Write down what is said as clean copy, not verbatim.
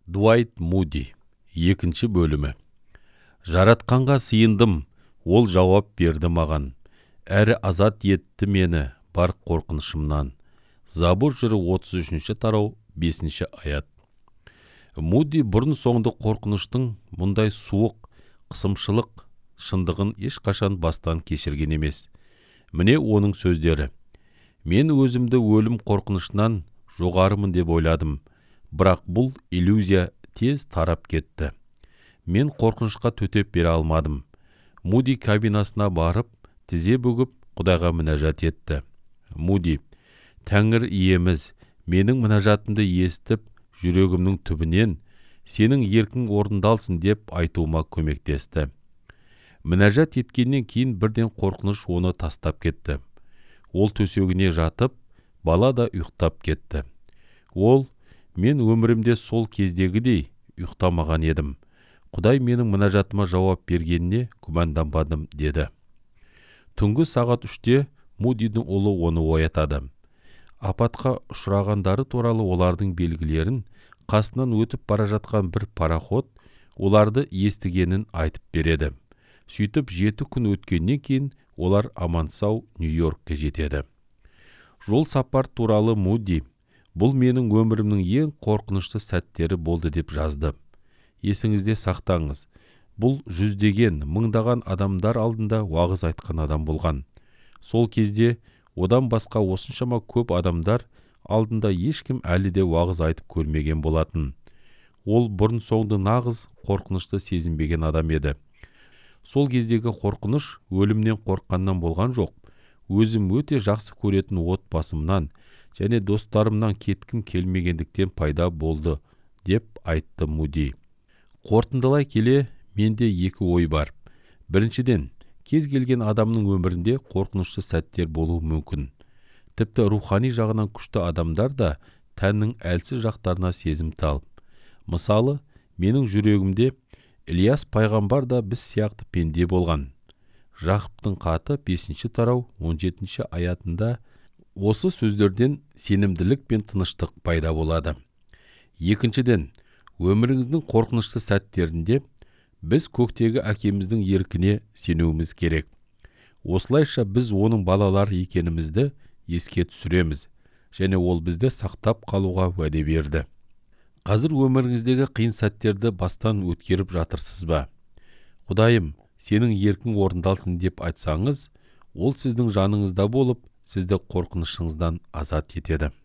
Дуайт Муди. Екінші бөлімі. Жаратқанға сыйындым, ол жауап берді маған. Әрі азат етті мені бар қорқынышымнан. Забур жыры 33-ші тарау 5-ші аят. Муди бұрын соңды қорқыныштың мұндай суық, қысымшылық шындығын ешқашан бастан кешірген емес. Міне оның сөздері. Мен өзімді өлім қорқынышынан жоғарымын деп ойладым, бірақ бұл иллюзия тез тарап кетті. Мен қорқынышқа төтеп бере алмадым. Муди кабинасына барып, тізе бүгіп, Құдайға мінәжат етті. Муди: Тәңір иеміз, менің мінәжатымды естіп, жүрегімнің түбінен сенің еркің орындалсын деп айтуыма көмектесті. Мінәжат еткеннен кейін бірден қорқыныш оны тастап кетті. Ол төсегіне жатып, бала да ұйықтап кетті. Ол: мен өмірімде сол кездегідей ұйықтамаған едім. Құдай менің мінәжатыма жауап бергеніне күмәнданбадым, деді. Түнгі сағат 3-те Мудидің ұлы оны оятады. Апатқа ұшырағандары туралы олардың белгілерін, қасынан өтіп бара жатқан бір пароход оларды естігенін айтып береді. Сөйтіп 7 күн өткеннен кейін олар аман-сау Нью-Йоркке жетеді. Жол сапар туралы Муди: бұл менің өмірімнің ең қорқынышты сәттері болды деп жазды. Есіңізде сақтаңыз, бұл жүздеген, мыңдаған адамдар алдында уағыз айтқан адам болған. Сол кезде одан басқа осыншама көп адамдар алдында ешкім әлі де уағыз айтып көрмеген болатын. Ол бұрын соңды нағыз қорқынышты сезінбеген адам еді. Сол кездегі қорқыныш өлімнен қорыққаннан болған жоқ. Өзім өте жақсы көретін отбасымнан және достарымнан кеткім келмегендіктен пайда болды, деп айтты Муди. Қорытындылай келе, менде 2 ой бар. Біріншіден, кез келген адамның өмірінде қорқынышты сәттер болуы мүмкін. Тіпті рухани жағынан күшті адамдар да тәннің әлсіз жақтарына сезімтал. Мысалы, менің жүрегімде Ильяс пайғамбар да біз сияқты пенде болған. Жақыптың хаты 5-ші тарау 17-ші аятында осы сөздерден сенімділік пен тыныштық пайда болады. Екіншіден, өміріңіздің қорқынышты сәттерінде біз көктегі әкеміздің еркіне сенуіміз керек. Осылайша біз оның балалары екенімізді еске түсіреміз, және ол бізді сақтап қалуға уәде берді. Қазір өміріңіздегі қиын сәттерді бастан өткеріп жатырсыз ба? Құдайым, сенің еркің орындалсын деп айтсаңыз, ол сіздің жаныңызда болып, сізді қорқынышыңыздан азат етеді.